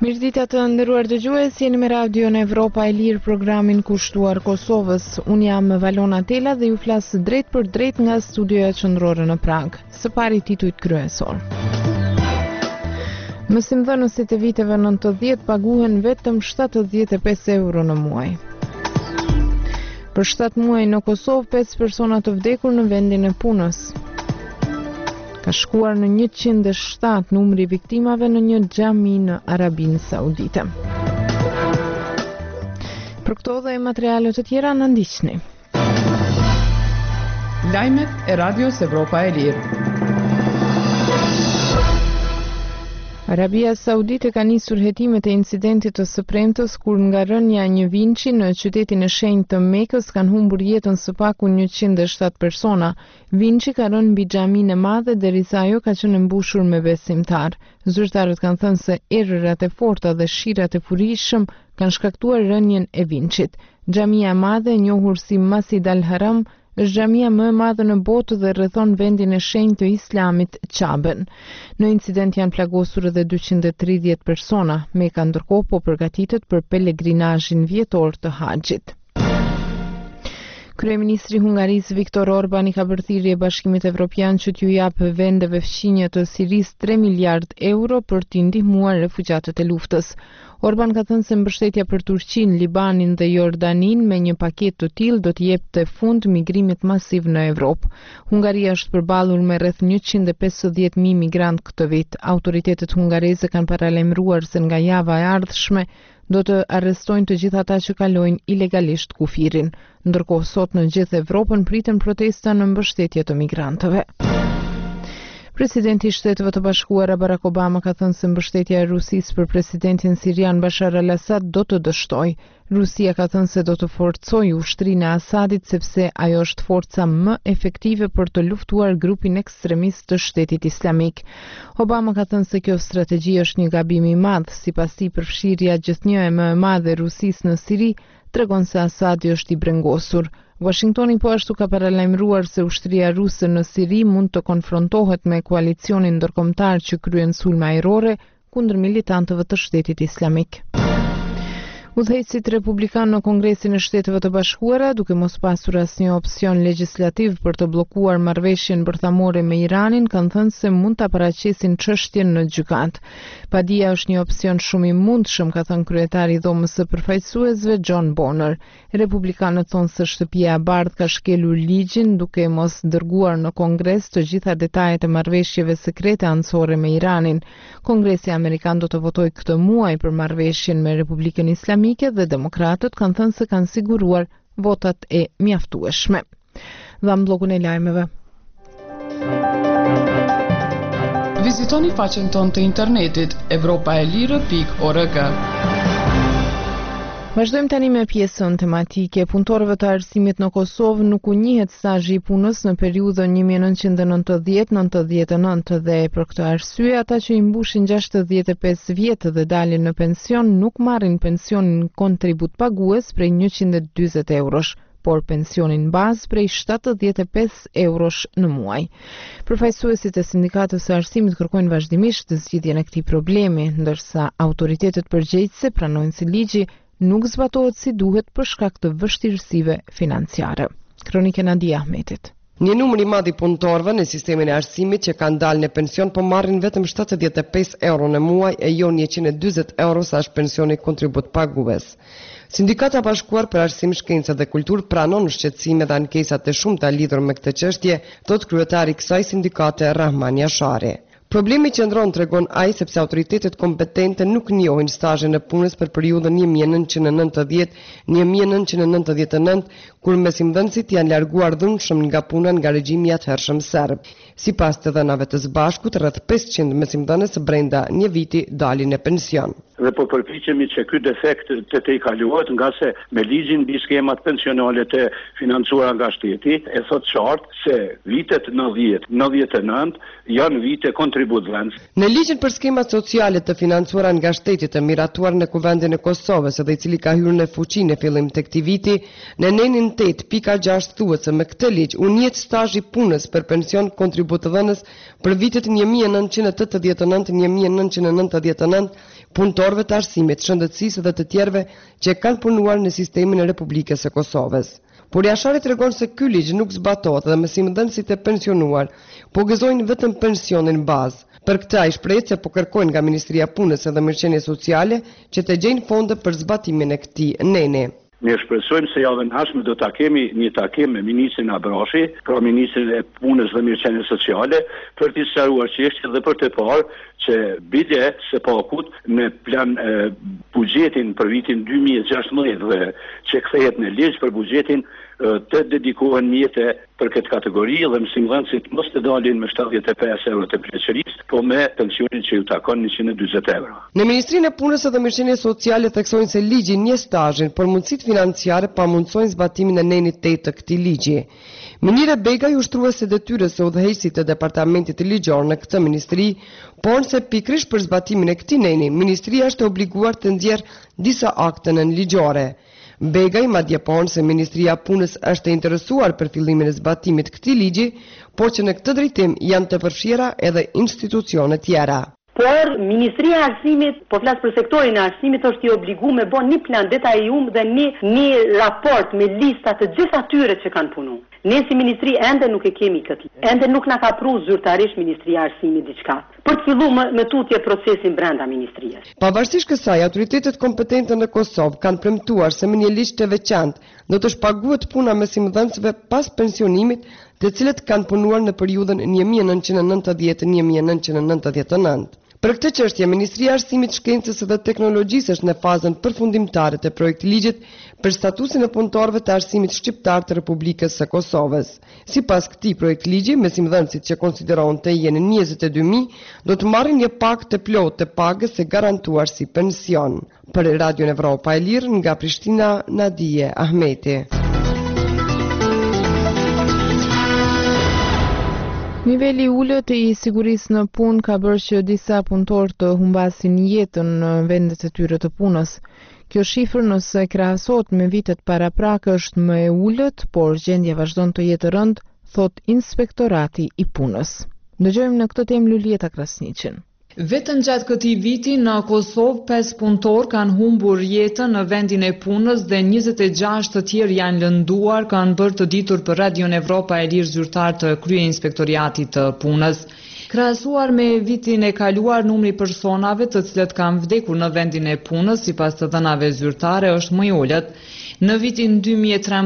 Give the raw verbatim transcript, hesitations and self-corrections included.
Mirëdita të nderuar dëgjues, jeni me Radio në Evropa e Lirë, programin kushtuar Kosovës. Unë jam Valona Tela dhe ju flas drejt për drejt nga studioja qendrore në Prag. Së pari titujt kryesor. Mësimdhënësit e viteve nëntëdhjetë paguhen vetëm shtatëdhjetë e pesë euro në muaj. Për shtatë muaj në Kosovë, pesë persona të vdekur në vendin e punës. Ka shkuar në njëqind e shtatë numri i viktimave në një xhami në Arabinë Saudite. Për këto dhe materiale të tjera në ndiqni. Lajmet e Radios Evropa e Lirë. Arabia Saudite ka nisur hetimet e incidentit të së premtës kur nga rënja e një vinçi në qytetin e shenjtë të Mekës kanë humbur jetën së paku njëqind e shtatë persona. Vinçi ka rënë mbi xhaminë e madhe derisa ajo ka qenë mbushur me besimtar. Zyrtarët kanë thënë se errërat e forta dhe shirat e fuqishëm kanë shkaktuar rënjen e vinçit. Xhamia e madhe, e njohur si Masjid al-Haram, është xhamia më e madhe në botë dhe rrethon vendin e shenjtë të Islamit, Qaben. Në incident janë plagosur edhe dyqind e tridhjetë persona. Meka ndërkohë po përgatitet për pelegrinazhin vjetor të Haxhit. Kryeministri i Hungarisë Viktor Orban i ka bërë thirrje Bashkimit Evropian që t'ju jap vendeve fqinje të Sirisë tre miliard euro për t'i ndihmuar refugjatët e luftës. Orban ka thënë se mbështetja për Turqinë, Libanin dhe Jordaninë me një paketë të tillë do të jepte fund migrimit masiv në Evropë. Hungaria është përballur me rreth njëqind e pesëdhjetë mijë migrant këtë vit. Autoritetet hungareze kanë paralajmëruar se nga java e ardhshme do të arrestojnë të gjithë ata që kalojnë ilegalisht kufirin. Ndërkohë sot në gjithë Evropën priten protesta në mbështetje të migrantëve. Presidenti i Shtetëve të Bashkuara Barack Obama ka thënë se mbështetja e Rusisë për presidentin sirian Bashar al-Assad do të dështojë. Rusia ka thënë se do të forcojë ushtrinë e Asadit sepse ajo është forca më efektive për të luftuar grupin ekstremist të Shtetit Islamik. Obama ka thënë se kjo strategji është një gabim i madh, sipas tij përfshirja gjithnjë e më e madhe e Rusisë në Siri tregon se Asadi është i brengosur. Washingtoni po ashtu ka paralajmëruar se ushtria ruse në Siri mund të konfrontohet me koalicionin ndërkombëtar që kryen sulme ajrore kundër militantëve të Shtetit Islamik. Udhëheqësit republikan në Kongresin e Shtetëve të Bashkuara, duke mos pasur asnjë opsion legjislativ për të bllokuar marrëveshjen bërthamore me Iranin, kanë thënë se mund ta paraqesin çështjen në gjykatë. Padia është një opsion shumë i mundshëm, ka thënë kryetari i dhomës së përfaqësuesve John Boehner. Republikanët thonë se shtëpia e bardhë ka shkelur ligjin duke mos dërguar në Kongres të gjitha detajet e marrëveshjeve sekrete anësore me Iranin. Kongresi amerikan do të votojë këtë muaj për marrëveshjen me Republikën Islamike dhe demokratët kanë thënë se kanë siguruar votat e mjaftueshme. Dham bllokun e lajmeve. Vizitoni faqen tonë të internetit evropaelire pikë org. Vazhdojmë tani me pjesën tematike. Punëtorëve të arsimit në Kosovë nuk u njihet stazhi i punës në periudhën një mijë e nëntëqind e nëntëdhjetë deri në nëntëdhjetë e nëntë dhe për këtë arsye ata që i mbushin gjashtëdhjetë e pesë vjet dhe dalin në pension nuk marrin pensionin kontribut pagues prej njëqind e dyzet eurosh, por pensionin bazë prej shtatëdhjetë e pesë eurosh në muaj. Përfaqësuesit e sindikatës së arsimit kërkojnë vazhdimisht zgjidhjen e këtij problemi, ndërsa autoritetet përgjegjëse pranojnë se ligji nuk zbatohet si duhet për shkak të vështirësive financiare. Kronike Nadia Ahmetit. Një numër i madh i punëtorëve në sistemin e arsimit që kanë dalë në pension po marrin vetëm shtatëdhjetë e pesë euro në muaj e jo njëqind e dyzet euro sa është pensioni kontribut pagues. Sindikata Bashkuar për Arsim, Shkencë dhe Kulturë pranon shqetësime dhe ankesat e shumta lidhur me këtë çështje, thot kryetari i kësaj sindikate Rahman Jashari. Problemi qëndron, tregon ai, sepse autoritetet kompetente nuk njohin stazhin e punës për periudhën një mijë e nëntëqind e nëntëdhjetë - një mijë e nëntëqind e nëntëdhjetë e nëntë, kur mesimdhënësit janë larguar dhunshëm nga puna nga regjimi i atëhershëm serb. Sipas të dhënave të së bashkut, rreth pesëqind mesimdhënës brenda një viti dalin në pension. Dhe po përpiqemi që ky defekt të të i kaluohet, nga se me ligjin mbi skemat pensionale të financuara nga shteti e thot qartë se vitet nëntëdhjetë, nëntëdhjetë e nëntë janë vite kontributive kontributëdhënës. Në ligjin për skemat sociale të financuara nga shteti të miratuar në Kuvendin e Kosovës dhe i cili ka hyrë në fuqi në fillim të këtij viti, në nenin tetë pika gjashtë thuhet se me këtë ligj u njihet stazhi punës për pension kontributëdhënës për vitet një mijë e nëntëqind e tetëdhjetë e nëntë - një mijë e nëntëqind e nëntëdhjetë e nëntë punëtorëve të arsimit, shëndetësisë dhe të tjerëve që kanë punuar në sistemin e Republikës së Kosovës. Por jashari tregon se ky ligj nuk zbatohet dhe mësimdhënësit e pensionuar po gëzojnë vetëm pensionin bazë. Për këtë ai shpreh se po kërkojnë nga Ministria e Punës dhe Mirëqenies Sociale që të gjejnë fonde për zbatimin e këtij neni. Ne shpresojmë se javën ardhshme do ta kemi një takim me ministrin Abrashi, pra ministrin e Punës dhe Mirëqenies Sociale, për të sqaruar çështjen dhe për të parë që bile së pakut në plan e, buxhetin për vitin dy mijë e gjashtëmbëdhjetë dhe që kthehet në ligj për buxhetin të dedikohen mjete për këtë kategori dhe mësimdhënësit mos të dalin me shtatëdhjetë e pesë euro të pleqërisë, po me pensionin që ju takon njëqind e dyzet euro. Në Ministrinë e Punës dhe Mirëqenies Sociale theksojnë se ligji njeh stazhin, por mundësitë financiare pamundsojnë zbatimin e nenit tetë të këtij ligji. Minire Begaj ushtruese detyrës së udhëheqësit të departamentit ligjor në këtë ministri, por se pikrisht për zbatimin e këtij neni, ministria është obliguar të nxjerrë disa akte nënligjore. Begaj madje ponë se Ministria e Punës është e interesuar për fillimin e zbatimit këtij ligji, por që në këtë drejtim janë të përfshira edhe institucione tjera. Por Ministria e Arsimit, po flas për sektorin e arsimit, është i obliguar me bën një plan detajum dhe një një raport me lista të gjithë atyre që kanë punuar. Ne si ministri ende nuk e kemi këtë. Ende nuk na ka pru zyrtarisht Ministria e Arsimit diçka. Për të filluar me, me tutje procesin brenda ministrisë. Pavarësisht kësaj, autoritetet kompetente në Kosovë kanë premtuar se me një ligj të veçantë do të shpaguhet puna mësimdhënësve pas pensionimit, të cilët kanë punuar në periudhën një mijë e nëntëqind e nëntëdhjetë - një mijë e nëntëqind e nëntëdhjetë e nëntë. Për këtë çështje, Ministria e Arsimit, Shkencës dhe Teknologjisë është në fazën përfundimtare të projektligjit për statusin e punëtorëve të arsimit shqiptar të Republikës së Kosovës. Sipas këtij projektligji, mësimdhënësit që konsiderohen të jenë njëzet e dy mijë do të marrin një pak të plotë të pagës së garantuar si pension. Për Radio Evropa e Lirë, nga Prishtina, Nadije Ahmeti. Niveli i ulët i sigurisë në punë ka bërë që disa punëtorë të humbasin jetën në vendet e tyre të punës. Kjo shifër nëse krahasohet me vitet paraprak është më e ulët, por gjendja vazhdon të jetë rënd, thot Inspektorati i Punës. Dëgjojmë në këtë temë Lulieta Krasniqin. Vetëm gjatë këtij viti në Kosovë pesë punëtor kanë humbur jetën në vendin e punës dhe njëzet e gjashtë të tjerë janë lënduar, kanë bërë të ditur për Radio Evropa e Lirë zyrtar të krye inspektoriatit të punës. Krahasuar me vitin e kaluar, numri i personave të cilët kanë vdekur në vendin e punës sipas të dhënave zyrtare është më i ulët. Në vitin dy mijë e trembëdhjetë